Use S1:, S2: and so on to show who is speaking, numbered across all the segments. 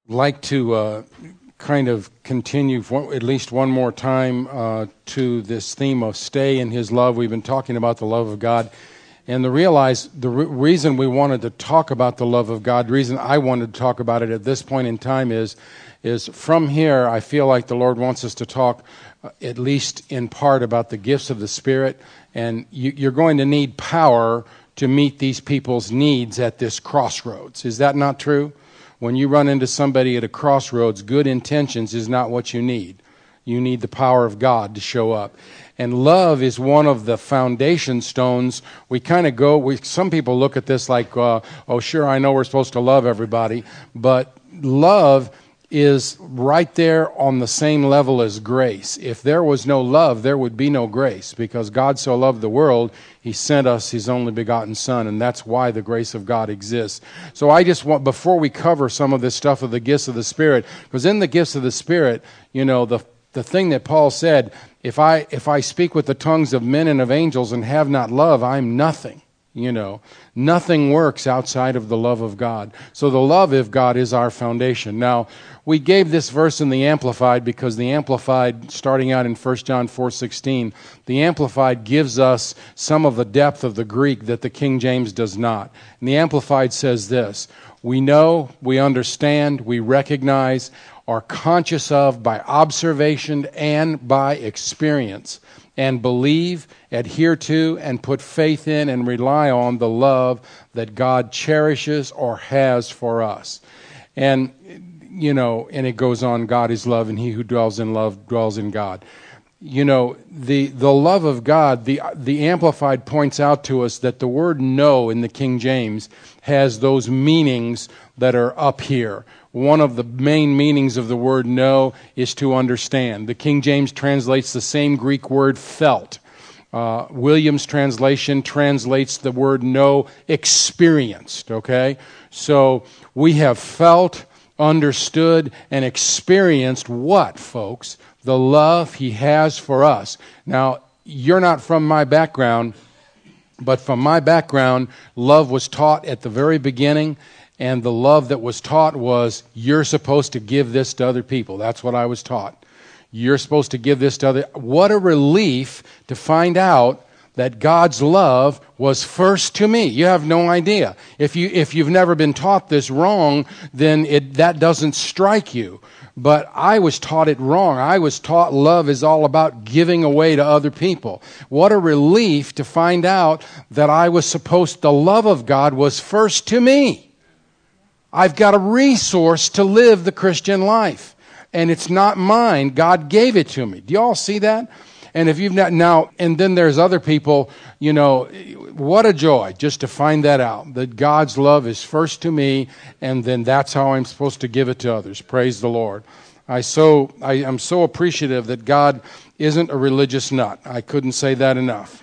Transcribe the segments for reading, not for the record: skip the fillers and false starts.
S1: like to kind of continue for at least one more time to this theme of stay in His love. We've been talking about the love of God. And the reason we wanted to talk about the love of God, the reason I wanted to talk about it at this point in time is from here, I feel like the Lord wants us to talk at least in part about the gifts of the Spirit. And you're going to need power to meet these people's needs at this crossroads. Is that not true? When you run into somebody at a crossroads, good intentions is not what you need. You need the power of God to show up. And love is one of the foundation stones. Some people look at this like, oh, sure, I know we're supposed to love everybody. But love is right there on the same level as grace. If there was no love, there would be no grace. Because God so loved the world, He sent us His only begotten Son. And that's why the grace of God exists. So I just want, before we cover some of this stuff of the gifts of the Spirit, because in the gifts of the Spirit, you know, the thing that Paul said, if I speak with the tongues of men and of angels and have not love, I'm nothing. You know, nothing works outside of the love of God. So the love of God is our foundation. Now, we gave this verse in the Amplified because the Amplified, starting out in 1 John 4:16, the Amplified gives us some of the depth of the Greek that the King James does not. And the Amplified says this: we know, we understand, we recognize, are conscious of by observation and by experience, and believe, adhere to, and put faith in and rely on the love that God cherishes or has for us. And, you know, and it goes on, God is love, and he who dwells in love dwells in God. You know, the love of God, the Amplified points out to us that the word know in the King James has those meanings that are up here. One of the main meanings of the word know is to understand. The King James translates the same Greek word felt. Williams' translation translates the word know experienced, okay? So we have felt, understood, and experienced what, folks? The love He has for us. Now, you're not from my background, but from my background, love was taught at the very beginning. And the love that was taught was, you're supposed to give this to other people. That's what I was taught. You're supposed to give this to other. What a relief to find out that God's love was first to me. You have no idea. If you've never been taught this wrong, then that doesn't strike you. But I was taught it wrong. I was taught love is all about giving away to other people. What a relief to find out that the love of God was first to me. I've got a resource to live the Christian life. And it's not mine. God gave it to me. Do you all see that? And if you've not now, and then there's other people, you know, what a joy just to find that out. That God's love is first to me, and then that's how I'm supposed to give it to others. Praise the Lord. I am so appreciative that God isn't a religious nut. I couldn't say that enough.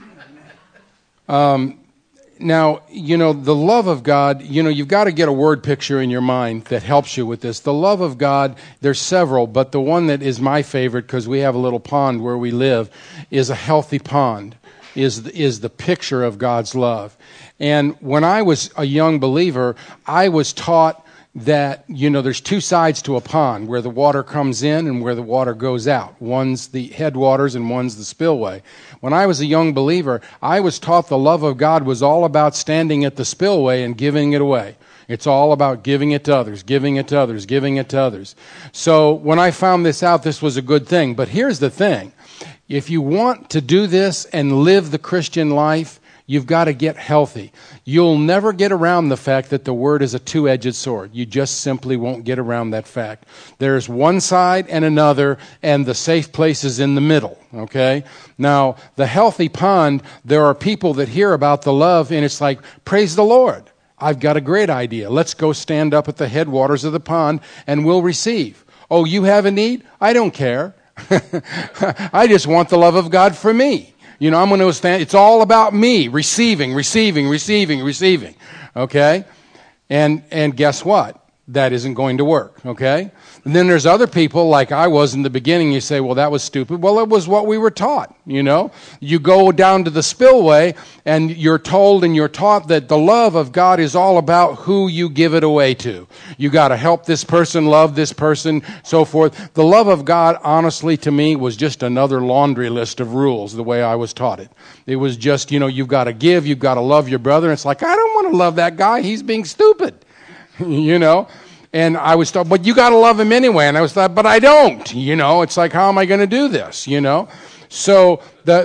S1: Now, you know, the love of God, you know, you've got to get a word picture in your mind that helps you with this. The love of God, there's several, but the one that is my favorite, because we have a little pond where we live, is a healthy pond, is the picture of God's love. And when I was a young believer, I was taught that, you know, there's two sides to a pond, where the water comes in and where the water goes out. One's the headwaters and one's the spillway. When I was a young believer, I was taught the love of God was all about standing at the spillway and giving it away. It's all about giving it to others, giving it to others, giving it to others. So when I found this out, this was a good thing. But here's the thing. If you want to do this and live the Christian life, you've got to get healthy. You'll never get around the fact that the word is a two-edged sword. You just simply won't get around that fact. There's one side and another, and the safe place is in the middle, okay? Now, the healthy pond, there are people that hear about the love, and it's like, praise the Lord. I've got a great idea. Let's go stand up at the headwaters of the pond, and we'll receive. Oh, you have a need? I don't care. I just want the love of God for me. You know, I'm going to stand. It's all about me, receiving. Okay? And guess what? that isn't going to work, okay? And then there's other people, like I was in the beginning, you say, well, that was stupid. Well, it was what we were taught, you know? You go down to the spillway, and you're told and you're taught that the love of God is all about who you give it away to. You got to help this person, love this person, so forth. The love of God, honestly, to me, was just another laundry list of rules, the way I was taught it. It was just, you know, you've got to give, you've got to love your brother. And it's like, I don't want to love that guy. He's being stupid. You know, and I was thought, but you got to love him anyway. And I was thought, but I don't. You know, it's like, how am I going to do this? You know, so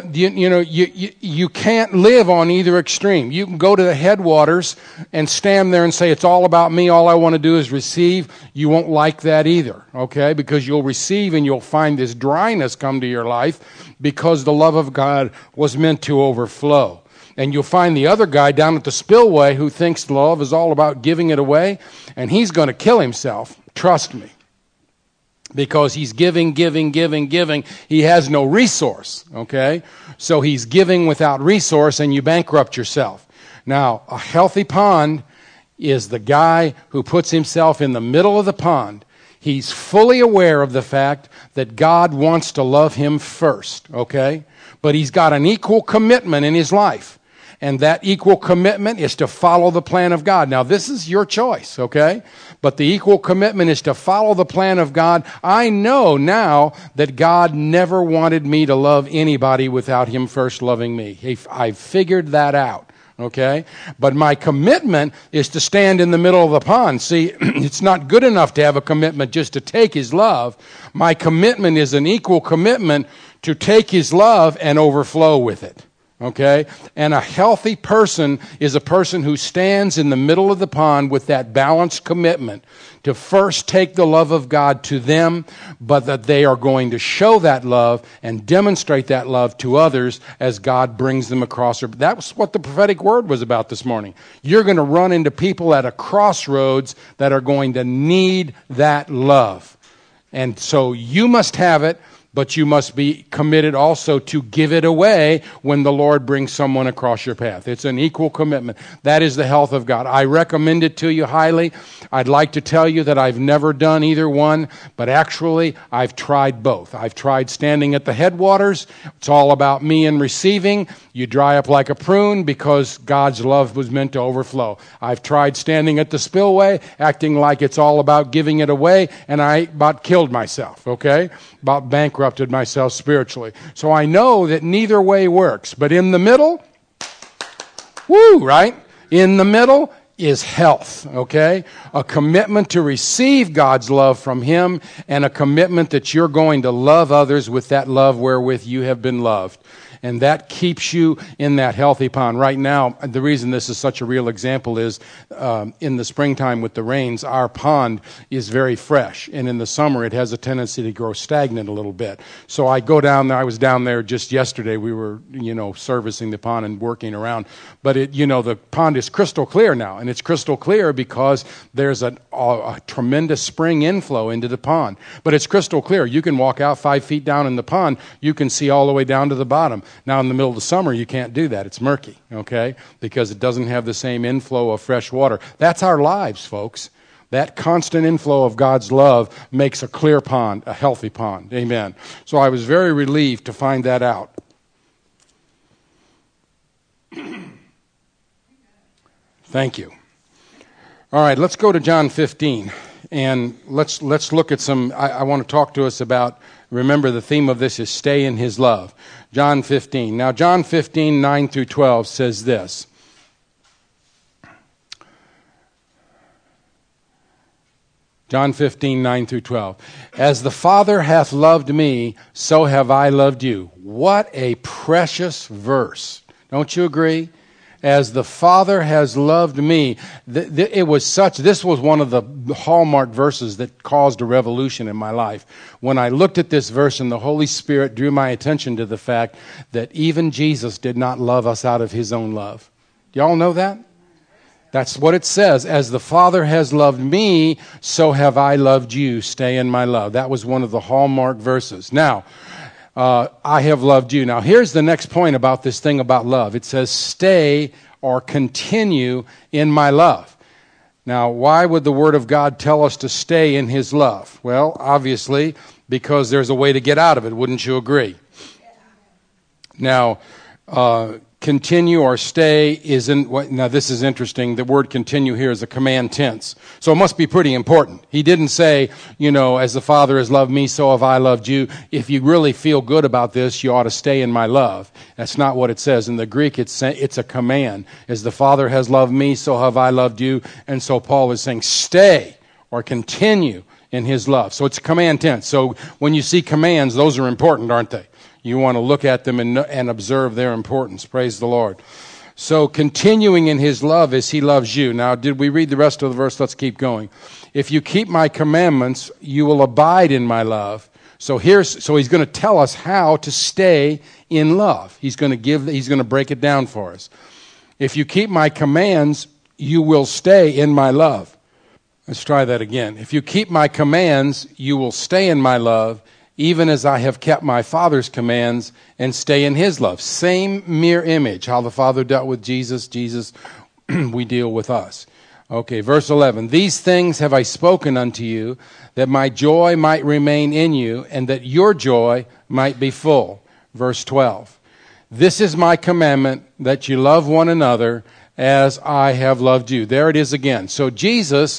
S1: you can't live on either extreme. You can go to the headwaters and stand there and say it's all about me. All I want to do is receive. You won't like that either, okay? Because you'll receive and you'll find this dryness come to your life because the love of God was meant to overflow. And you'll find the other guy down at the spillway who thinks love is all about giving it away, and he's going to kill himself. Trust me. Because he's giving. He has no resource, okay? So he's giving without resource, and you bankrupt yourself. Now, a healthy pond is the guy who puts himself in the middle of the pond. He's fully aware of the fact that God wants to love him first, okay? But he's got an equal commitment in his life. And that equal commitment is to follow the plan of God. Now, this is your choice, okay? But the equal commitment is to follow the plan of God. I know now that God never wanted me to love anybody without him first loving me. I've figured that out, okay? But my commitment is to stand in the middle of the pond. See, it's not good enough to have a commitment just to take his love. My commitment is an equal commitment to take his love and overflow with it. Okay? And a healthy person is a person who stands in the middle of the pond with that balanced commitment to first take the love of God to them, but that they are going to show that love and demonstrate that love to others as God brings them across. That was what the prophetic word was about this morning. You're going to run into people at a crossroads that are going to need that love. And so you must have it. But you must be committed also to give it away when the Lord brings someone across your path. It's an equal commitment. That is the health of God. I recommend it to you highly. I'd like to tell you that I've never done either one, but actually I've tried both. I've tried standing at the headwaters. It's all about me and receiving. You dry up like a prune because God's love was meant to overflow. I've tried standing at the spillway, acting like it's all about giving it away, and I about killed myself, okay? About bankrupted myself spiritually. So I know that neither way works. But in the middle, woo, right? In the middle is health, okay? A commitment to receive God's love from him and a commitment that you're going to love others with that love wherewith you have been loved. And that keeps you in that healthy pond. Right now, the reason this is such a real example is in the springtime with the rains, our pond is very fresh. And in the summer, it has a tendency to grow stagnant a little bit. So I go down there. I was down there just yesterday. We were, servicing the pond and working around. But, the pond is crystal clear now. And it's crystal clear because there's a tremendous spring inflow into the pond. But it's crystal clear. You can walk out 5 feet down in the pond. You can see all the way down to the bottom. Now, in the middle of the summer, you can't do that. It's murky, okay? Because it doesn't have the same inflow of fresh water. That's our lives, folks. That constant inflow of God's love makes a clear pond, a healthy pond. Amen. So I was very relieved to find that out. Thank you. All right, let's go to John 15. And let's look at some, I want to talk to us about, remember the theme of this is stay in his love. John 15. Now, John 15, 9 through 12 says this. John 15, 9 through 12. As the Father hath loved me, so have I loved you. What a precious verse. Don't you agree? As the Father has loved me. This was one of the hallmark verses that caused a revolution in my life. When I looked at this verse and the Holy Spirit drew my attention to the fact that even Jesus did not love us out of his own love. Do y'all know that? That's what it says. As the Father has loved me, so have I loved you. Stay in my love. That was one of the hallmark verses. Now, I have loved you. Now, here's the next point about this thing about love. It says, stay or continue in my love. Now, why would the Word of God tell us to stay in His love? Well, obviously, because there's a way to get out of it. Wouldn't you agree? Now, continue or stay now this is interesting. The word continue here is a command tense. So it must be pretty important. He didn't say, as the Father has loved me, so have I loved you. If you really feel good about this, you ought to stay in my love. That's not what it says. In the Greek, it's a command. As the Father has loved me, so have I loved you. And so Paul is saying, stay or continue in His love. So it's a command tense. So when you see commands, those are important, aren't they? You want to look at them and observe their importance. Praise the Lord. So continuing in His love as He loves you. Now, did we read the rest of the verse? Let's keep going. If you keep my commandments, you will abide in my love. So He's going to tell us how to stay in love. He's going to break it down for us. If you keep my commands, you will stay in my love. Let's try that again. If you keep my commands, you will stay in my love, even as I have kept my Father's commands and stay in His love. Same mirror image. How the Father dealt with Jesus, we deal with us. Okay, verse 11. These things have I spoken unto you, that my joy might remain in you, and that your joy might be full. Verse 12. This is my commandment, that you love one another as I have loved you. There it is again. So Jesus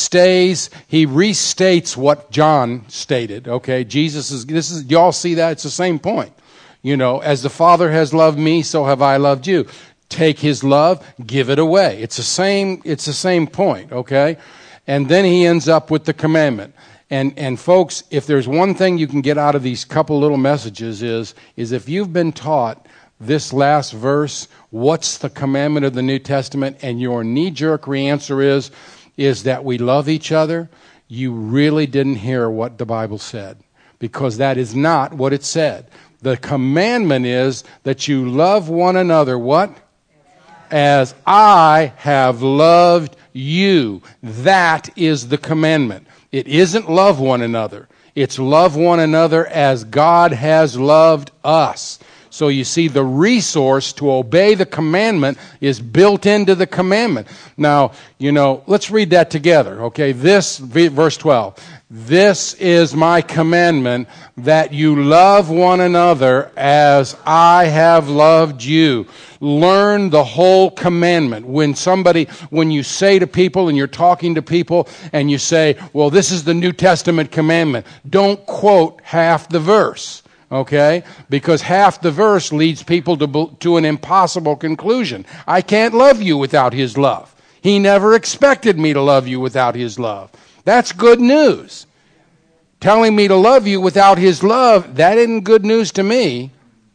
S1: he restates what John stated. Okay, y'all see that? It's the same point. As the Father has loved me, so have I loved you. Take His love, give it away. It's the same point, okay? And then he ends up with the commandment. And folks, if there's one thing you can get out of these couple little messages is if you've been taught this last verse, what's the commandment of the New Testament, and your knee-jerk answer is that we love each other, you really didn't hear what the Bible said, because that is not what it said. The commandment is that you love one another, what? As I have loved you. That is the commandment. It isn't love one another. It's love one another as God has loved us. So you see, the resource to obey the commandment is built into the commandment. Now, let's read that together, okay? Verse 12. This is my commandment, that you love one another as I have loved you. Learn the whole commandment. When you say to people and you're talking to people and you say, well, this is the New Testament commandment, don't quote half the verse. Okay? Because half the verse leads people to an impossible conclusion. I can't love you without His love. He never expected me to love you without His love. That's good news. Telling me to love you without His love, that isn't good news to me.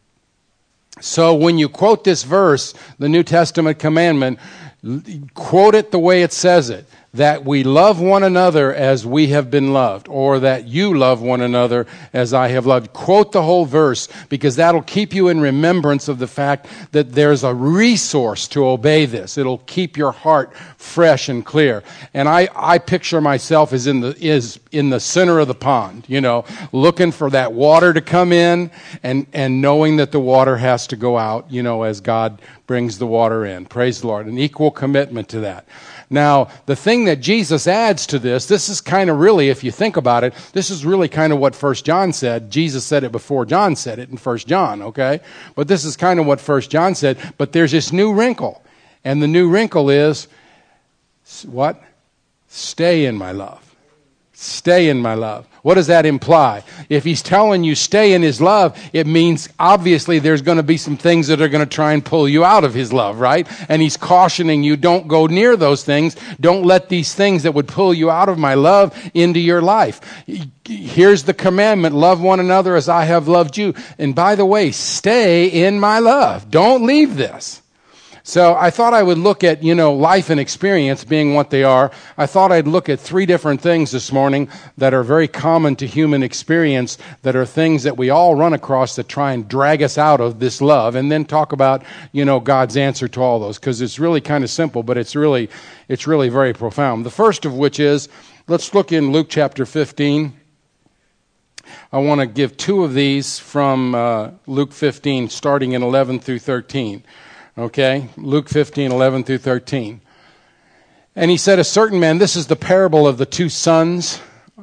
S1: So when you quote this verse, the New Testament commandment, quote it the way it says it. That we love one another as we have been loved, or that you love one another as I have loved. Quote the whole verse, because that'll keep you in remembrance of the fact that there's a resource to obey this. It'll keep your heart fresh and clear. And I picture myself as in the center of the pond, looking for that water to come in and knowing that the water has to go out, as God brings the water in. Praise the Lord. An equal commitment to that. Now, the thing that Jesus adds to this is kind of really, if you think about it, this is really kind of what 1 John said. Jesus said it before John said it in 1 John, okay? But this is kind of what 1 John said. But there's this new wrinkle. And the new wrinkle is, what? Stay in my love. Stay in my love. What does that imply? If He's telling you stay in His love, it means obviously there's going to be some things that are going to try and pull you out of His love, right? And He's cautioning you, don't go near those things. Don't let these things that would pull you out of my love into your life. Here's the commandment, love one another as I have loved you. And by the way, stay in my love. Don't leave this. So I thought I would look at, life and experience being what they are. I thought I'd look at 3 different things this morning that are very common to human experience, that are things that we all run across that try and drag us out of this love, and then talk about, God's answer to all those, because it's really kind of simple, but it's really very profound. The first of which is, let's look in Luke chapter 15. I want to give 2 of these from Luke 15, starting in 11 through 13. Okay, Luke 15, 11 through 13. And he said, a certain man, this is the parable of the two sons,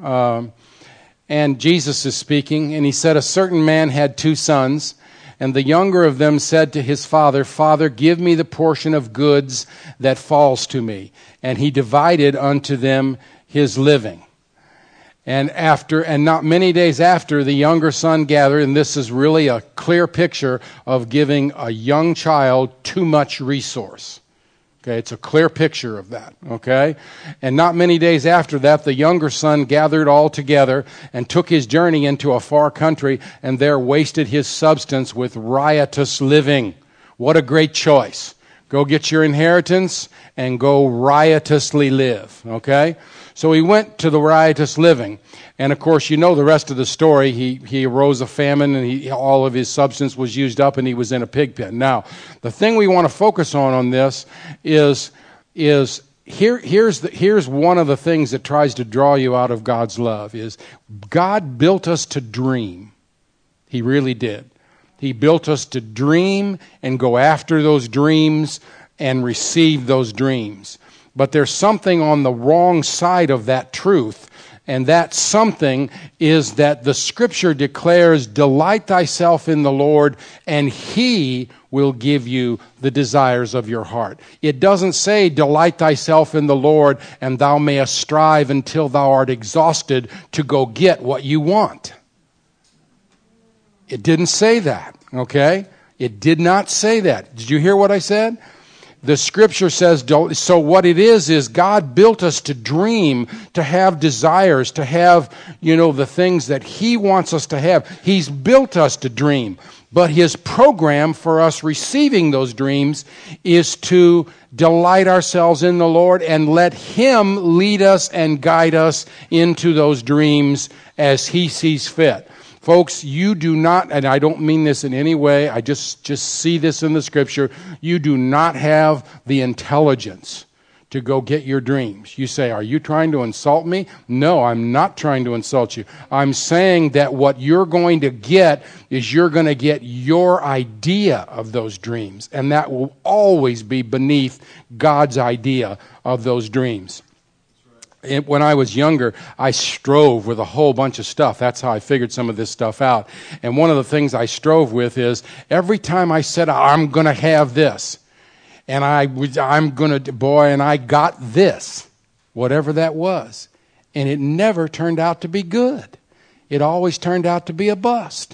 S1: and Jesus is speaking, and he said, a certain man had two sons, and the younger of them said to his father, Father, give me the portion of goods that falls to me. And he divided unto them his living. And not many days after, the younger son gathered, and this is really a clear picture of giving a young child too much resource. Okay, it's a clear picture of that, okay? And not many days after that, the younger son gathered all together and took his journey into a far country, and there wasted his substance with riotous living. What a great choice. Go get your inheritance and go riotously live, okay? So he went to the riotous living. And, of course, you know the rest of the story. He arose a famine, and all of his substance was used up, and he was in a pig pen. Now, the thing we want to focus on this is here's one of the things that tries to draw you out of God's love is God built us to dream. He really did. He built us to dream and go after those dreams and receive those dreams. But there's something on the wrong side of that truth, and that something is that the Scripture declares, delight thyself in the Lord, and He will give you the desires of your heart. It doesn't say, delight thyself in the Lord, and thou mayest strive until thou art exhausted to go get what you want. It didn't say that, okay? It did not say that. Did you hear what I said? The Scripture says, so what it is God built us to dream, to have desires, to have, the things that He wants us to have. He's built us to dream. But His program for us receiving those dreams is to delight ourselves in the Lord and let Him lead us and guide us into those dreams as He sees fit. Folks, you do not, and I don't mean this in any way, I just see this in the Scripture, you do not have the intelligence to go get your dreams. You say, are you trying to insult me? No, I'm not trying to insult you. I'm saying that what you're going to get is you're going to get your idea of those dreams, and that will always be beneath God's idea of those dreams. When I was younger, I strove with a whole bunch of stuff. That's how I figured some of this stuff out. And one of the things I strove with is every time I said, I'm going to have this, and I'm going to, and I got this, whatever that was. And it never turned out to be good. It always turned out to be a bust.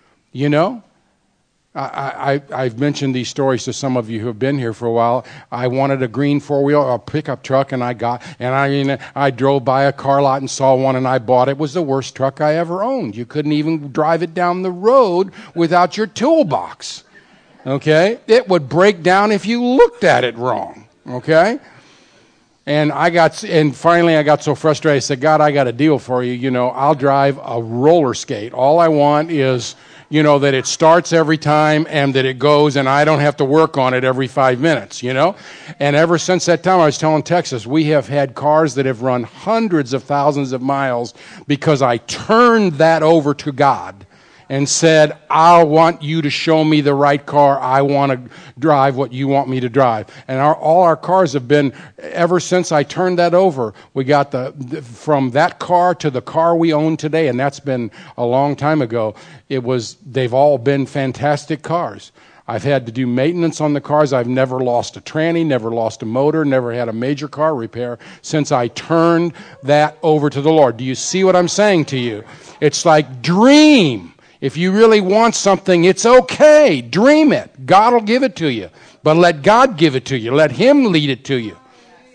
S1: I've mentioned these stories to some of you who have been here for a while. I wanted a green four-wheel, a pickup truck, and I drove by a car lot and saw one, and I bought it. It was the worst truck I ever owned. You couldn't even drive it down the road without your toolbox. Okay? It would break down if you looked at it wrong. Okay? And finally I got so frustrated, I said, God, I got a deal for you. I'll drive a roller skate. All I want is that it starts every time and that it goes and I don't have to work on it every 5 minutes, And ever since that time, I was telling Texas, we have had cars that have run hundreds of thousands of miles because I turned that over to God and said, I want you to show me the right car. I want to drive what you want me to drive. And all our cars have been, ever since I turned that over, we got from that car to the car we own today, and that's been a long time ago. They've all been fantastic cars. I've had to do maintenance on the cars. I've never lost a tranny, never lost a motor, never had a major car repair since I turned that over to the Lord. Do you see what I'm saying to you? It's like dream. If you really want something, it's okay. Dream it. God will give it to you. But let God give it to you. Let Him lead it to you.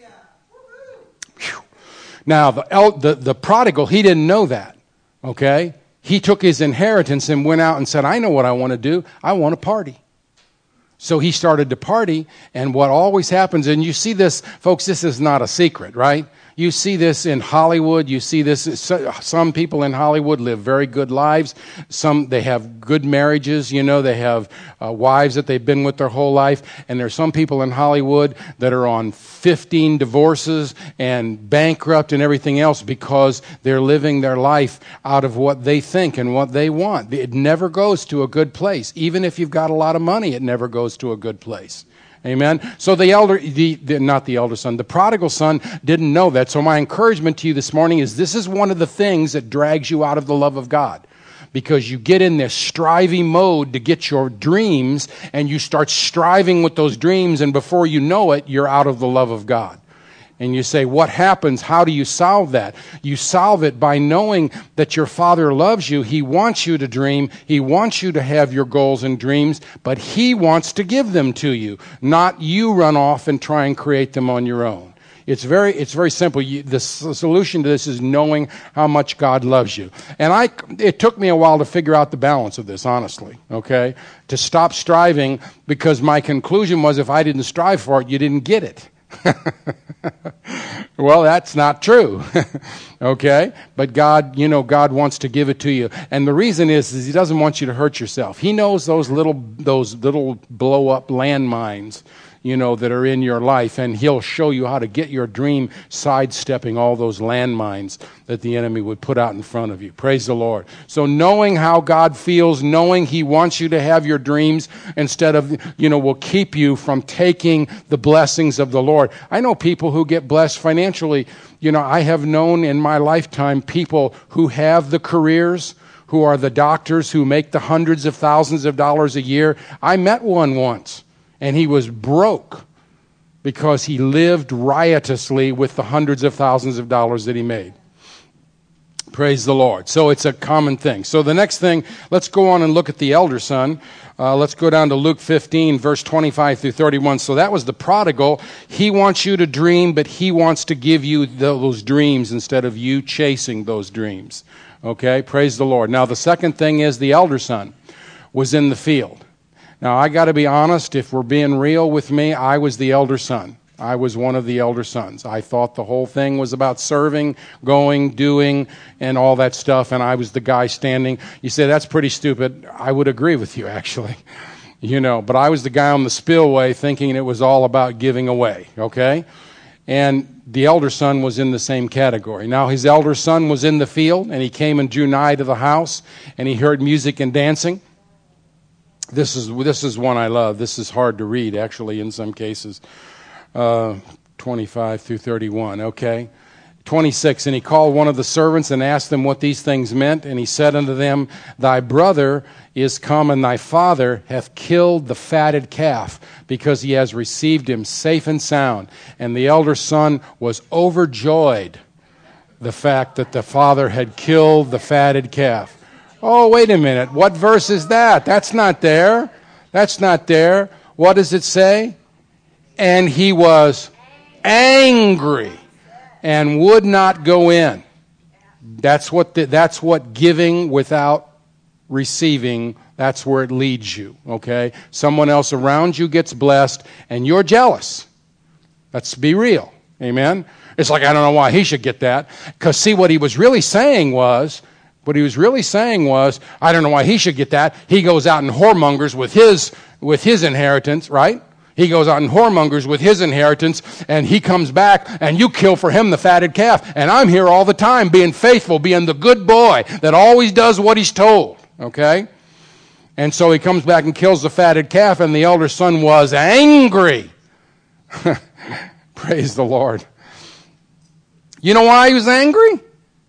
S1: Whew. Now, the prodigal, he didn't know that. Okay? He took his inheritance and went out and said, I know what I want to do. I want to party. So he started to party, and what always happens, and you see this, folks, this is not a secret, right? You see this in Hollywood. You see this. Some people in Hollywood live very good lives. They have good marriages. They have wives that they've been with their whole life. And there's some people in Hollywood that are on 15 divorces and bankrupt and everything else because they're living their life out of what they think and what they want. It never goes to a good place. Even if you've got a lot of money, it never goes to a good place. Amen. So the prodigal son didn't know that. So my encouragement to you this morning is this is one of the things that drags you out of the love of God. Because you get in this striving mode to get your dreams, and you start striving with those dreams, and before you know it, you're out of the love of God. And you say, what happens? How do you solve that? You solve it by knowing that your Father loves you. He wants you to dream. He wants you to have your goals and dreams, but He wants to give them to you, not you run off and try and create them on your own. It's very simple. The solution to this is knowing how much God loves you. And it took me a while to figure out the balance of this, honestly, okay? To stop striving, because my conclusion was if I didn't strive for it, you didn't get it. Well, that's not true. Okay? But God wants to give it to you. And the reason is He doesn't want you to hurt yourself. He knows those little blow up landmines, that are in your life, and He'll show you how to get your dream sidestepping all those landmines that the enemy would put out in front of you. Praise the Lord. So knowing how God feels, knowing He wants you to have your dreams instead of, will keep you from taking the blessings of the Lord. I know people who get blessed financially. I have known in my lifetime people who have the careers, who are the doctors, who make the hundreds of thousands of dollars a year. I met one once. And he was broke because he lived riotously with the hundreds of thousands of dollars that he made. Praise the Lord. So it's a common thing. So the next thing, let's go on and look at the elder son. Let's go down to Luke 15, verse 25 through 31. So that was the prodigal. He wants you to dream, but he wants to give you those dreams instead of you chasing those dreams. Okay? Praise the Lord. Now the second thing is the elder son was in the field. Now, I got to be honest, if we're being real with me, I was the elder son. I was one of the elder sons. I thought the whole thing was about serving, going, doing, and all that stuff, and I was the guy standing. You say, that's pretty stupid. I would agree with you, actually. But I was the guy on the spillway thinking it was all about giving away, okay? And the elder son was in the same category. Now, his elder son was in the field, and he came and drew nigh to the house, and he heard music and dancing. This is one I love. This is hard to read, actually, in some cases. 25 through 31, okay? 26, and he called one of the servants and asked them what these things meant. And he said unto them, Thy brother is come, and thy father hath killed the fatted calf, because he has received him safe and sound. And the elder son was overjoyed, the fact that the father had killed the fatted calf. Oh, wait a minute. What verse is that? That's not there. That's not there. What does it say? And he was angry and would not go in. That's what giving without receiving, that's where it leads you, okay? Someone else around you gets blessed and you're jealous. Let's be real. Amen? It's like, I don't know why he should get that. Because see, what he was really saying was, I don't know why he should get that. He goes out and whoremongers with his inheritance, right? He goes out and whoremongers with his inheritance, and he comes back, and you kill for him the fatted calf. And I'm here all the time, being faithful, being the good boy that always does what he's told, okay? And so he comes back and kills the fatted calf, and the elder son was angry. Praise the Lord. You know why he was angry?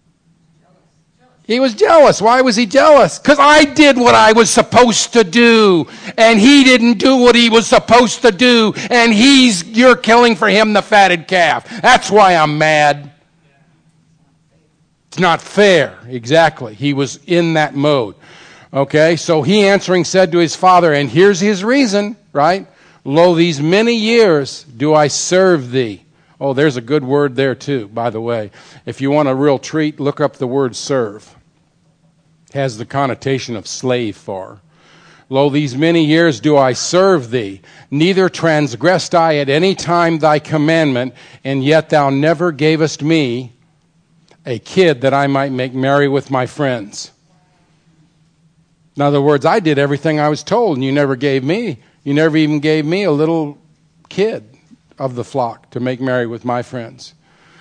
S1: He was jealous. Why was he jealous? Because I did what I was supposed to do, and he didn't do what he was supposed to do, and you're killing for him the fatted calf. That's why I'm mad. It's not fair. Exactly. He was in that mode. Okay, so he answering said to his father, and here's his reason, right? Lo, these many years do I serve thee. Oh, there's a good word there too, by the way. If you want a real treat, look up the word serve. It has the connotation of slave for. Lo, these many years do I serve thee, neither transgressed I at any time thy commandment, and yet thou never gavest me a kid that I might make merry with my friends. In other words, I did everything I was told, and you never even gave me a little kid of the flock to make merry with my friends.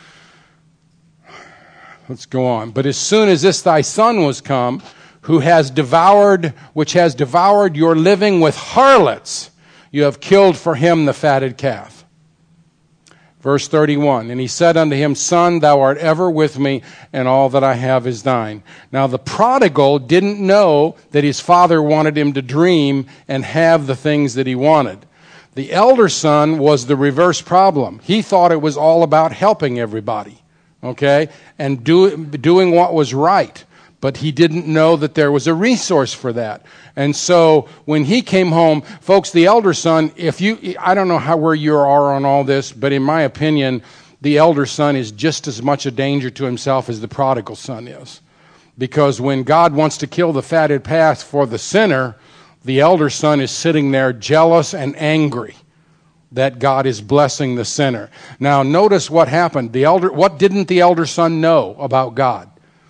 S1: Let's go on. But as soon as this thy son was come, which has devoured your living with harlots, You have killed for him the fatted calf. Verse 31, and he said unto him, Son, thou art ever with me, and all that I have is thine. Now the prodigal didn't know that his father wanted him to dream and have the things that he wanted. The elder son was the reverse problem. He thought it was all about helping everybody, okay, and doing what was right. But he didn't know that there was a resource for that. And so when he came home, folks, the elder son, I don't know where you are on all this, but in my opinion, the elder son is just as much a danger to himself as the prodigal son is. Because when God wants to kill the fatted calf for the sinner, the elder son is sitting there jealous and angry that God is blessing the sinner. Now notice what happened. What didn't the elder son know about God?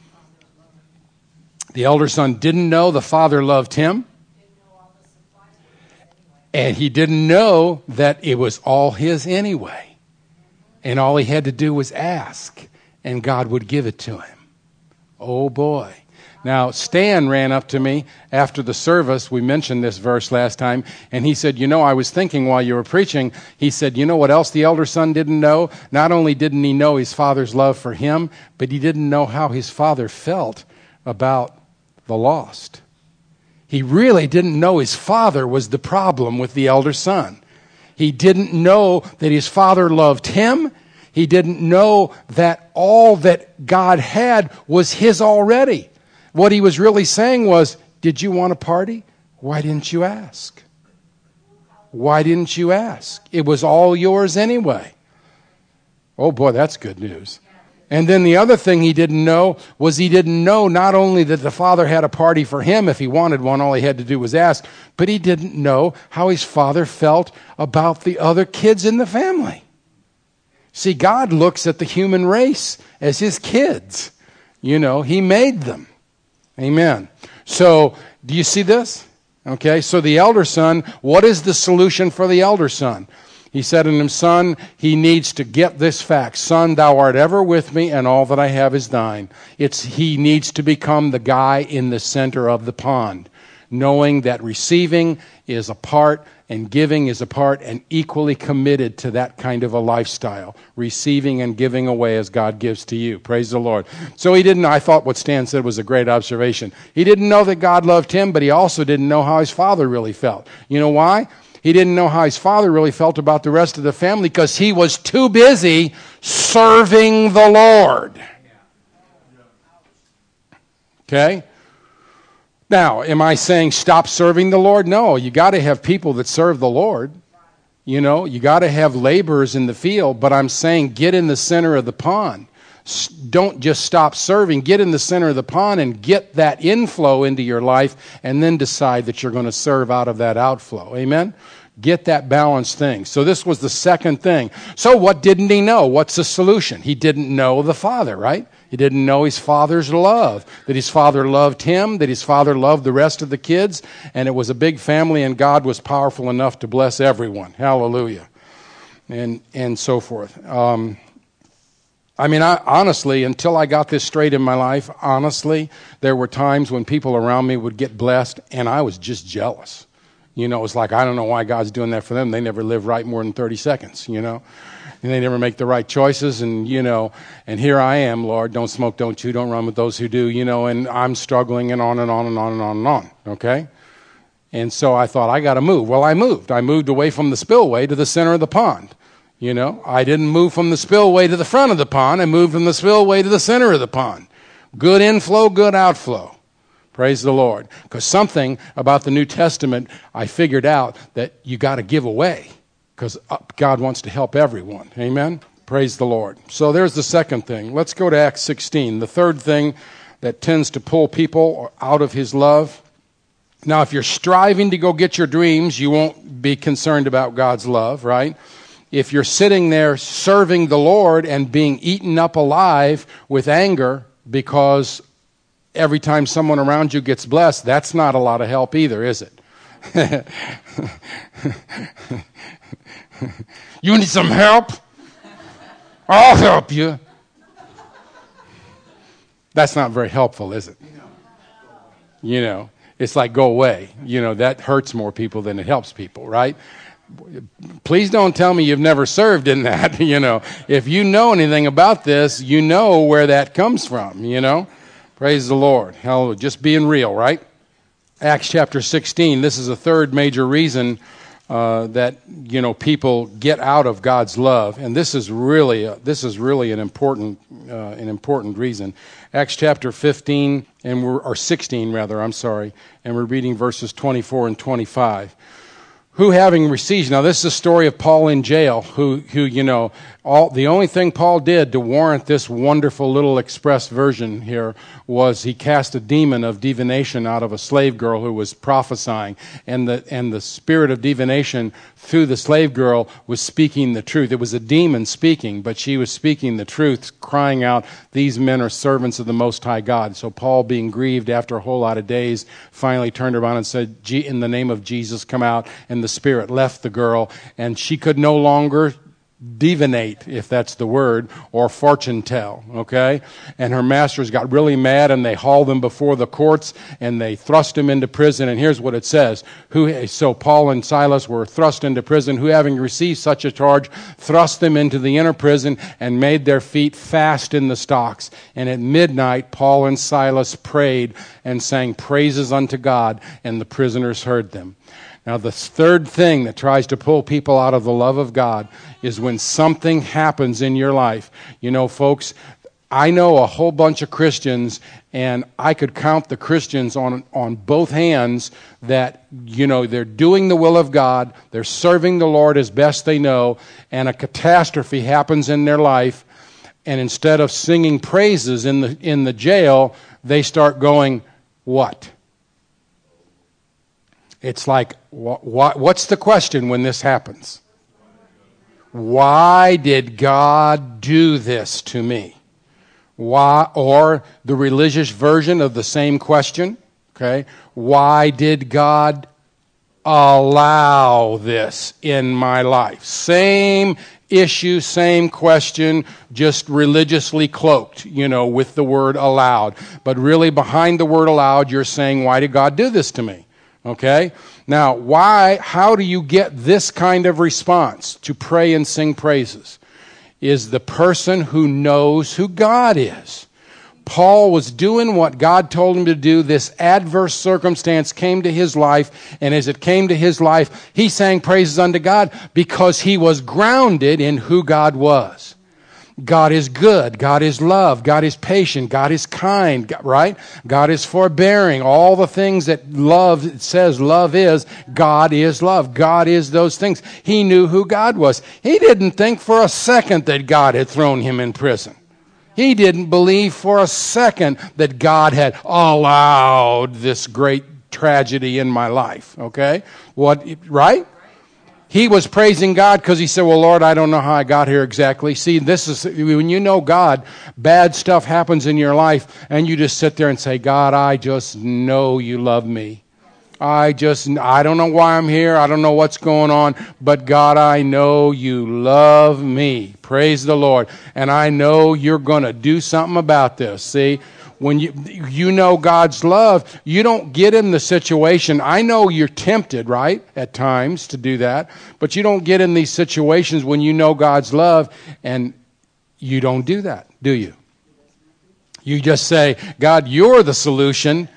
S1: The elder son didn't know the father loved him. And he didn't know that it was all his anyway. And all he had to do was ask, and God would give it to him. Oh boy. Now, Stan ran up to me after the service. We mentioned this verse last time. And he said, I was thinking while you were preaching, he said, you know what else the elder son didn't know? Not only didn't he know his father's love for him, but he didn't know how his father felt about the lost. He really didn't know his father was the problem with the elder son. He didn't know that his father loved him. He didn't know that all that God had was his already. What he was really saying was, did you want a party? Why didn't you ask? Why didn't you ask? It was all yours anyway. Oh boy, that's good news. And then the other thing he didn't know was he didn't know not only that the father had a party for him. If he wanted one, all he had to do was ask. But he didn't know how his father felt about the other kids in the family. See, God looks at the human race as his kids. He made them. Amen. So, do you see this? Okay, so the elder son, what is the solution for the elder son? He said unto him, Son, he needs to get this fact. Son, thou art ever with me, and all that I have is thine. He needs to become the guy in the center of the pond, knowing that receiving is a part and giving is a part, and equally committed to that kind of a lifestyle, receiving and giving away as God gives to you. Praise the Lord. So I thought what Stan said was a great observation. He didn't know that God loved him, but he also didn't know how his father really felt. You know why? He didn't know how his father really felt about the rest of the family because he was too busy serving the Lord. Okay? Now, am I saying stop serving the Lord? No, you got to have people that serve the Lord. You got to have laborers in the field, but I'm saying get in the center of the pond. Don't just stop serving. Get in the center of the pond and get that inflow into your life, and then decide that you're going to serve out of that outflow. Amen? Get that balanced thing. So this was the second thing. So what didn't he know? What's the solution? He didn't know the father, right? He didn't know his father's love, that his father loved him, that his father loved the rest of the kids, and it was a big family, and God was powerful enough to bless everyone. Hallelujah. And so forth. Honestly, until I got this straight in my life, honestly, there were times when people around me would get blessed, and I was just jealous. It's like, I don't know why God's doing that for them. They never live right more than 30 seconds, And they never make the right choices, and here I am, Lord, don't smoke, don't chew, don't run with those who do, and I'm struggling, and on and on and on and on and on, okay? And so I thought, I got to move. Well, I moved. I moved away from the spillway to the center of the pond. I didn't move from the spillway to the front of the pond. I moved from the spillway to the center of the pond. Good inflow, good outflow. Praise the Lord. Because something about the New Testament, I figured out that you got to give away, because God wants to help everyone. Amen? Praise the Lord. So there's the second thing. Let's go to Acts 16. The third thing that tends to pull people out of his love. Now, if you're striving to go get your dreams, you won't be concerned about God's love, right? If you're sitting there serving the Lord and being eaten up alive with anger because every time someone around you gets blessed, that's not a lot of help either, is it? You need some help? I'll help you. That's not very helpful, is it? It's like, go away. That hurts more people than it helps people, right? Please don't tell me you've never served in that, If you know anything about this, you know where that comes from, Praise the Lord. Hallelujah. Just being real, right? Acts chapter 16, this is a third major reason that, people get out of God's love. And this is really an important reason. Acts chapter 15, or 16 rather, I'm sorry, and we're reading verses 24 and 25. Who having received, now this is a story of Paul in jail, who the only thing Paul did to warrant this wonderful little express version here was he cast a demon of divination out of a slave girl who was prophesying, and the spirit of divination through the slave girl was speaking the truth. It was a demon speaking, but she was speaking the truth, crying out, "These men are servants of the Most High God." So Paul, being grieved after a whole lot of days, finally turned around and said, "In the name of Jesus, come out." And the spirit left the girl, and she could no longer divinate, if that's the word, or fortune tell, okay? And her masters got really mad, and they hauled him before the courts, and they thrust him into prison. And here's what it says. So Paul and Silas were thrust into prison, who having received such a charge, thrust them into the inner prison, and made their feet fast in the stocks. And at midnight Paul and Silas prayed and sang praises unto God, and the prisoners heard them. Now, the third thing that tries to pull people out of the love of God is when something happens in your life. Folks, I know a whole bunch of Christians, and I could count the Christians on both hands that, they're doing the will of God, they're serving the Lord as best they know, and a catastrophe happens in their life, and instead of singing praises in the jail, they start going, what? It's like, what's the question when this happens? Why did God do this to me? Why? Or the religious version of the same question, okay? Why did God allow this in my life? Same issue, same question, just religiously cloaked, with the word allowed. But really behind the word allowed, you're saying, why did God do this to me? Okay? Now, how do you get this kind of response to pray and sing praises? Is the person who knows who God is. Paul was doing what God told him to do. This adverse circumstance came to his life, and as it came to his life, he sang praises unto God because he was grounded in who God was. God is good. God is love. God is patient. God is kind, right? God is forbearing. All the things that love says love is, God is love. God is those things. He knew who God was. He didn't think for a second that God had thrown him in prison. He didn't believe for a second that God had allowed this great tragedy in my life, okay? Right? He was praising God because he said, well, Lord, I don't know how I got here exactly. See, this is, when you know God, bad stuff happens in your life, and you just sit there and say, God, I just know you love me. I don't know why I'm here. I don't know what's going on, but God, I know you love me. Praise the Lord. And I know you're going to do something about this. See? When you know God's love, you don't get in the situation. I know you're tempted, right, at times to do that, but you don't get in these situations when you know God's love, and you don't do that, do you? You just say, God, you're the solution.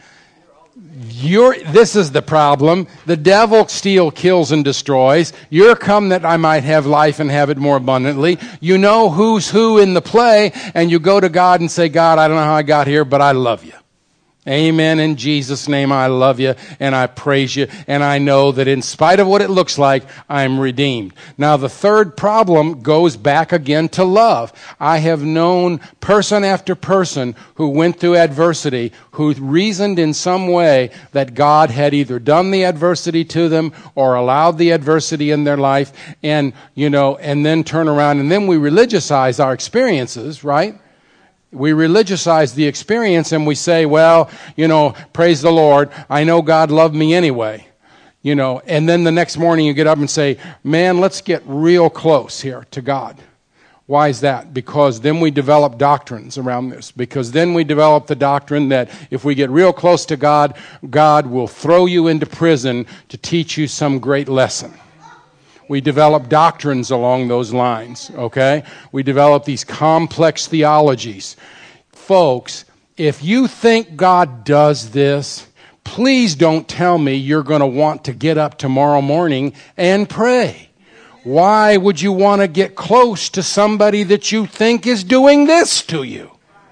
S1: This is the problem. The devil steals, kills, and destroys. You're come that I might have life and have it more abundantly. You know who's who in the play, and you go to God and say, God, I don't know how I got here, but I love you. Amen. In Jesus' name, I love you and I praise you. And I know that in spite of what it looks like, I'm redeemed. Now, the third problem goes back again to love. I have known person after person who went through adversity, who reasoned in some way that God had either done the adversity to them or allowed the adversity in their life, and then turn around, and then we religiousize our experiences, right? We religiosize the experience and we say, well, praise the Lord, I know God loved me anyway. And then the next morning you get up and say, man, let's get real close here to God. Why is that? Because then we develop doctrines around this. Because then we develop the doctrine that if we get real close to God, God will throw you into prison to teach you some great lesson. We develop doctrines along those lines, okay? We develop these complex theologies. Folks, if you think God does this, please don't tell me you're going to want to get up tomorrow morning and pray. Why would you want to get close to somebody that you think is doing this to you?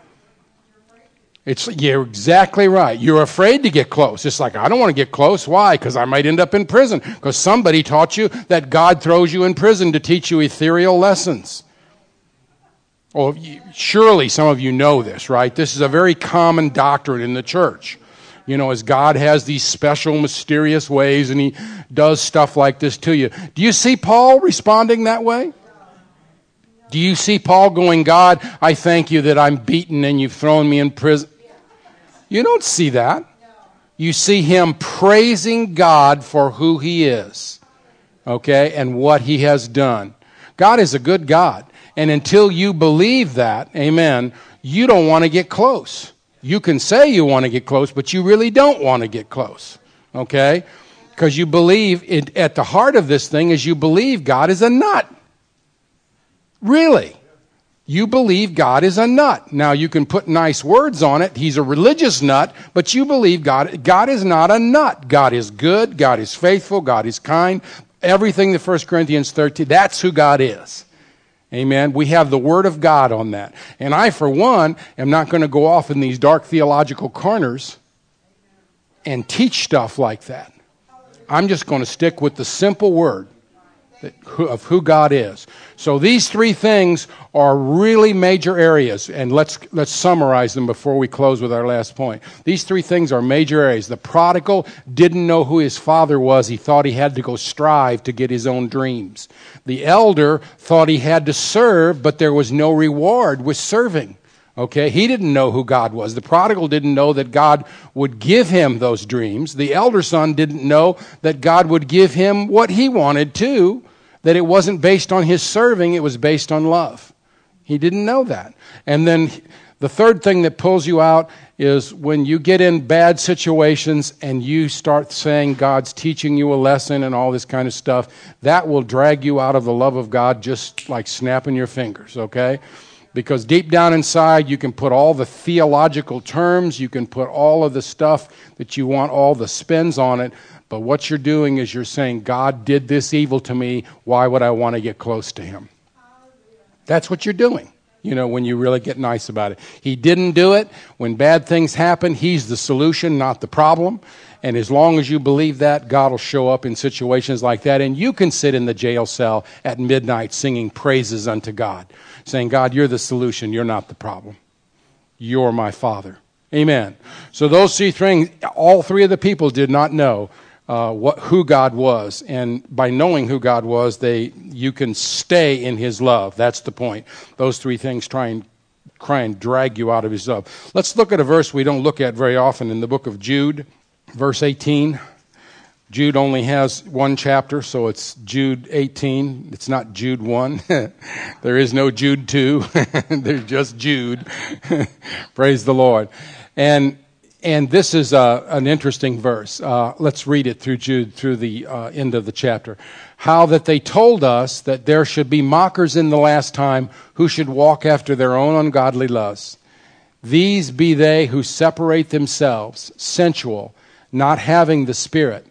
S1: You're exactly right. You're afraid to get close. It's like, I don't want to get close. Why? Because I might end up in prison. Because somebody taught you that God throws you in prison to teach you ethereal lessons. Well, surely some of you know this, right? This is a very common doctrine in the church. You know, as God has these special, mysterious ways, and He does stuff like this to you. Do you see Paul responding that way? Do you see Paul going, God, I thank you that I'm beaten and you've thrown me in prison? You don't see that. You see him praising God for who He is, okay, and what He has done. God is a good God. And until you believe that, amen, you don't want to get close. You can say you want to get close, but you really don't want to get close, okay? Because you believe, at the heart of this thing is you believe God is a nut. Really. You believe God is a nut. Now, you can put nice words on it. He's a religious nut, but you believe God is not a nut. God is good. God is faithful. God is kind. Everything that 1 Corinthians 13, that's who God is. Amen. We have the Word of God on that. And I, for one, am not going to go off in these dark theological corners and teach stuff like that. I'm just going to stick with the simple Word of who God is. So these three things are really major areas, and let's summarize them before we close with our last point. These three things are major areas. The prodigal didn't know who his father was. He thought he had to go strive to get his own dreams. The elder thought he had to serve, but there was no reward with serving. Okay, he didn't know who God was. The prodigal didn't know that God would give him those dreams. The elder son didn't know that God would give him what he wanted too, that it wasn't based on his serving, it was based on love. He didn't know that. And then the third thing that pulls you out is when you get in bad situations and you start saying God's teaching you a lesson and all this kind of stuff, that will drag you out of the love of God just like snapping your fingers, okay? Because deep down inside, you can put all the theological terms, you can put all of the stuff that you want, all the spins on it, but what you're doing is you're saying, God did this evil to me, why would I want to get close to Him? That's what you're doing, you know, when you really get nice about it. He didn't do it. When bad things happen, He's the solution, not the problem. And as long as you believe that, God will show up in situations like that. And you can sit in the jail cell at midnight singing praises unto God, saying, God, you're the solution. You're not the problem. You're my Father. Amen. So those three things, all three of the people did not know who God was. And by knowing who God was, you can stay in His love. That's the point. Those three things try and drag you out of His love. Let's look at a verse we don't look at very often in the book of Jude. Verse 18, Jude only has one chapter, so it's Jude 18. It's not Jude 1. There is no Jude 2. There's just Jude. Praise the Lord. And this is an interesting verse. Let's read it through Jude, through the end of the chapter. How that they told us that there should be mockers in the last time who should walk after their own ungodly lusts. These be they who separate themselves, sensual, not having the Spirit.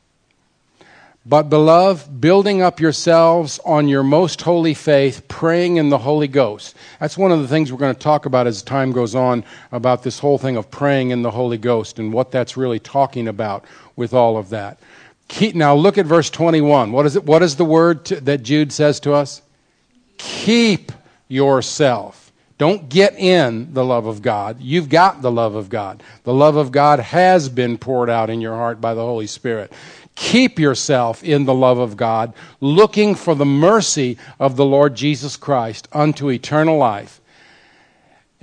S1: But, beloved, building up yourselves on your most holy faith, praying in the Holy Ghost. That's one of the things we're going to talk about as time goes on, about this whole thing of praying in the Holy Ghost and what that's really talking about with all of that. Now look at verse 21. What is it? What is the word that Jude says to us? Keep yourself. Don't get in the love of God. You've got the love of God. The love of God has been poured out in your heart by the Holy Spirit. Keep yourself in the love of God, looking for the mercy of the Lord Jesus Christ unto eternal life.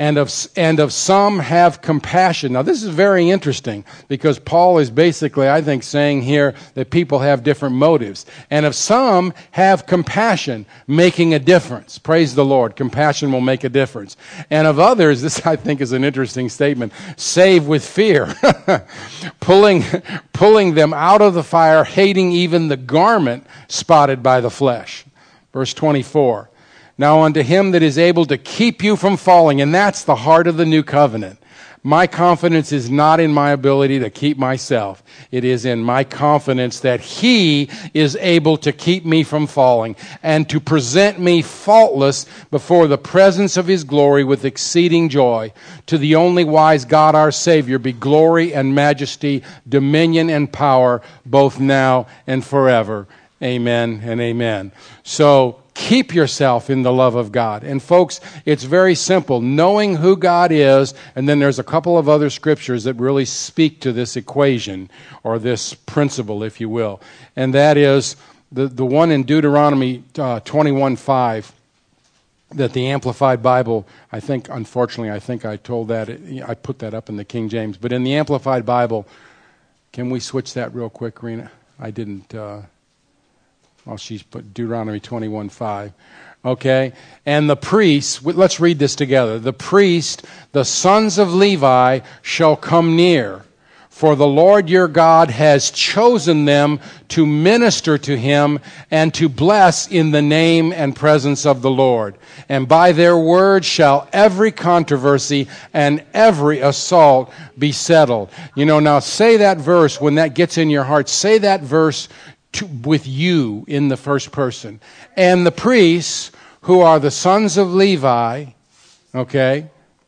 S1: And of some have compassion. Now, this is very interesting because Paul is basically, I think, saying here that people have different motives. And of some have compassion, making a difference. Praise the Lord. Compassion will make a difference. And of others, this I think is an interesting statement, save with fear, pulling them out of the fire, hating even the garment spotted by the flesh. Verse 24. Now unto him that is able to keep you from falling, and that's the heart of the new covenant. My confidence is not in my ability to keep myself. It is in my confidence that he is able to keep me from falling and to present me faultless before the presence of his glory with exceeding joy. To the only wise God our Savior be glory and majesty, dominion and power, both now and forever. Amen and amen. So, keep yourself in the love of God. And folks, it's very simple. Knowing who God is, and then there's a couple of other scriptures that really speak to this equation, or this principle, if you will. And that is the one in Deuteronomy 21:5, that the Amplified Bible, I think I told that, I put that up in the King James. But in the Amplified Bible, can we switch that real quick, Rena? I didn't... Well, she's put Deuteronomy 21:5. Okay? And the priests, let's read this together. The priest, the sons of Levi, shall come near, for the Lord your God has chosen them to minister to him and to bless in the name and presence of the Lord. And by their word shall every controversy and every assault be settled. Now say that verse when that gets in your heart. Say that verse with you in the first person. And the priests, who are the sons of Levi, okay,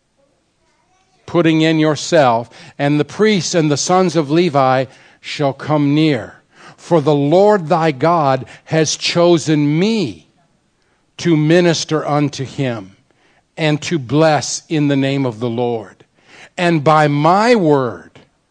S1: putting in yourself, and the priests and the sons of Levi shall come near. For the Lord thy God has chosen me to minister unto him and to bless in the name of the Lord. And by my word,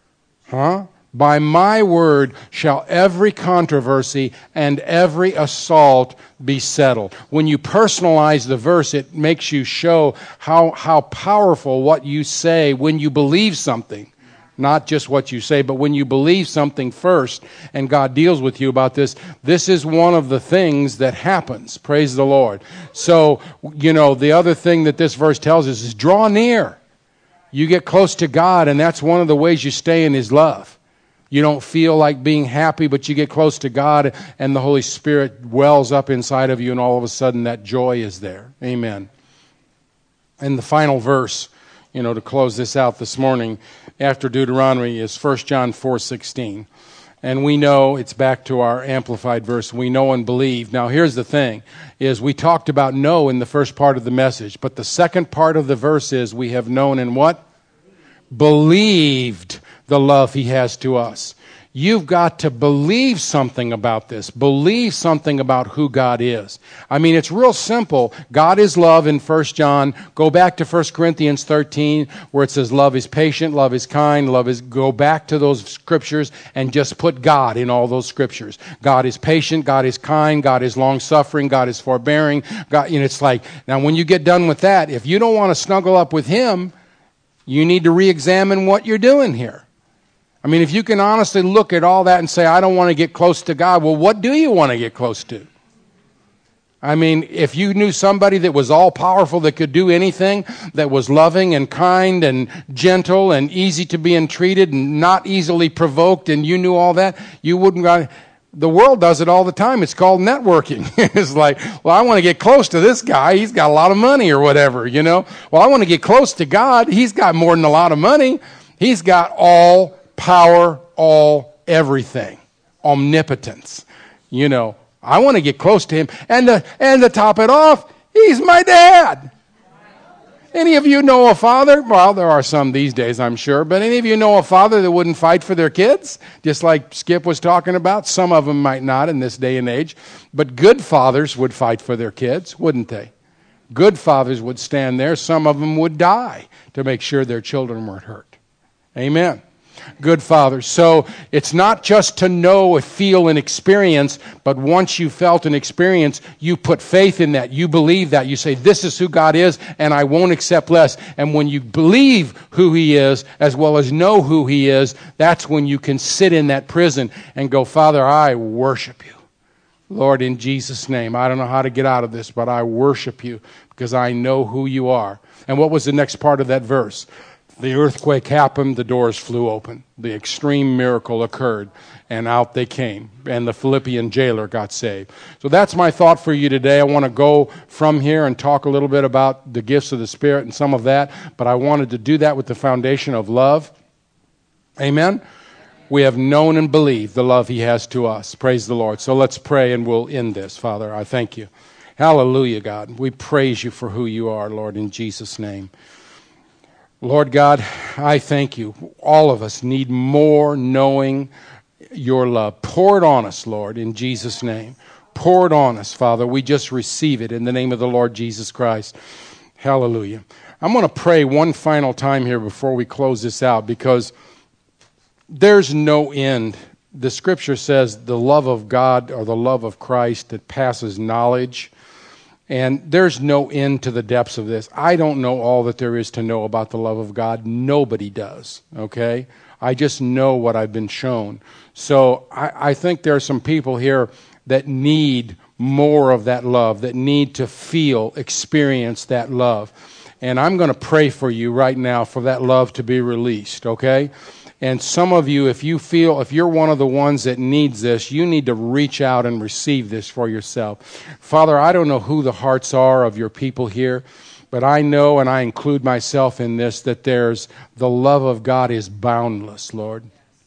S1: by my word shall every controversy and every assault be settled. When you personalize the verse, it makes you show how powerful what you say when you believe something. Not just what you say, but when you believe something first and God deals with you about this, this is one of the things that happens. Praise the Lord. So, the other thing that this verse tells us is draw near. You get close to God, and that's one of the ways you stay in his love. You don't feel like being happy, but you get close to God and the Holy Spirit wells up inside of you, and all of a sudden that joy is there. Amen. And the final verse, to close this out this morning after Deuteronomy is 1 John 4:16. And we know, it's back to our amplified verse, we know and believe. Now here's the thing, is we talked about know in the first part of the message, but the second part of the verse is we have known and what? Believed the love he has to us. You've got to believe something about this. Believe something about who God is. I mean, it's real simple. God is love in 1 John. Go back to 1 Corinthians 13 where it says love is patient, love is kind, go back to those scriptures and just put God in all those scriptures. God is patient, God is kind, God is long-suffering, God is forbearing. God, it's like, now when you get done with that, if you don't want to snuggle up with him, you need to re-examine what you're doing here. I mean, if you can honestly look at all that and say, I don't want to get close to God, well, what do you want to get close to? I mean, if you knew somebody that was all-powerful, that could do anything, that was loving and kind and gentle and easy to be entreated and not easily provoked, and you knew all that, you wouldn't go. The world does it all the time. It's called networking. It's like, well, I want to get close to this guy. He's got a lot of money or whatever, Well, I want to get close to God. He's got more than a lot of money. He's got all power, all everything, omnipotence. I want to get close to him. And to top it off, he's my dad. Any of you know a father? Well, there are some these days, I'm sure. But any of you know a father that wouldn't fight for their kids? Just like Skip was talking about. Some of them might not in this day and age. But good fathers would fight for their kids, wouldn't they? Good fathers would stand there. Some of them would die to make sure their children weren't hurt. Amen. good Father. So it's not just to know, feel, and experience, but once you felt and experienced, you put faith in that. You believe that. You say, this is who God is, and I won't accept less. And when you believe who He is, as well as know who He is, that's when you can sit in that prison and go, Father, I worship you. Lord, in Jesus' name, I don't know how to get out of this, but I worship you because I know who you are. And what was the next part of that verse? The earthquake happened, the doors flew open. The extreme miracle occurred, and out they came. And the Philippian jailer got saved. So that's my thought for you today. I want to go from here and talk a little bit about the gifts of the Spirit and some of that, but I wanted to do that with the foundation of love. Amen? We have known and believed the love He has to us. Praise the Lord. So let's pray and we'll end this. Father, I thank you. Hallelujah, God. We praise you for who you are, Lord, in Jesus' name. Lord God, I thank you. All of us need more knowing your love. Pour it on us, Lord, in Jesus' name. Pour it on us, Father. We just receive it in the name of the Lord Jesus Christ. Hallelujah. I'm going to pray one final time here before we close this out because there's no end. The Scripture says the love of God or the love of Christ that passes knowledge. And there's no end to the depths of this. I don't know all that there is to know about the love of God. Nobody does, okay? I just know what I've been shown. So I think there are some people here that need more of that love, that need to feel, experience that love. And I'm going to pray for you right now for that love to be released, okay? And some of you, if you're one of the ones that needs this, you need to reach out and receive this for yourself. Father, I don't know who the hearts are of your people here, but I know, and I include myself in this, that there's the love of God is boundless, Lord.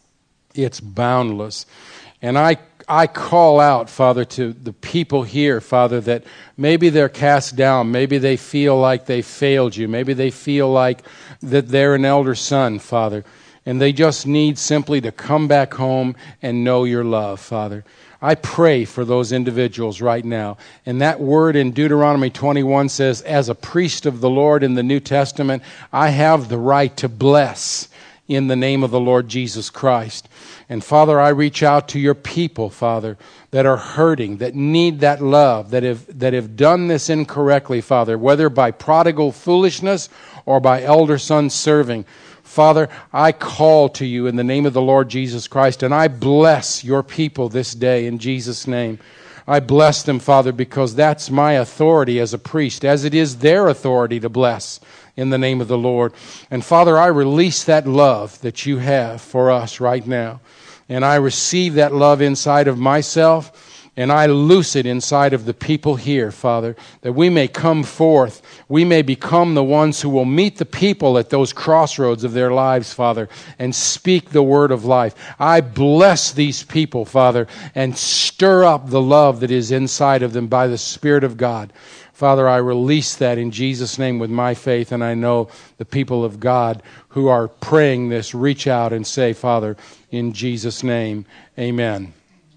S1: It's boundless. And I call out, Father, to the people here, Father, that maybe they're cast down. Maybe they feel like they failed you. Maybe they feel like that they're an elder son, Father. And they just need simply to come back home and know your love, Father. I pray for those individuals right now. And that word in Deuteronomy 21 says, as a priest of the Lord in the New Testament, I have the right to bless in the name of the Lord Jesus Christ. And Father, I reach out to your people, Father, that are hurting, that need that love, that have done this incorrectly, Father, whether by prodigal foolishness or by elder son serving. Father, I call to you in the name of the Lord Jesus Christ, and I bless your people this day in Jesus' name. I bless them, Father, because that's my authority as a priest, as it is their authority to bless in the name of the Lord. And Father, I release that love that you have for us right now. And I receive that love inside of myself, and I loose it inside of the people here, Father, that we may come forth. We may become the ones who will meet the people at those crossroads of their lives, Father, and speak the word of life. I bless these people, Father, and stir up the love that is inside of them by the Spirit of God. Father, I release that in Jesus' name with my faith, and I know the people of God who are praying this reach out and say, Father, in Jesus' name, amen.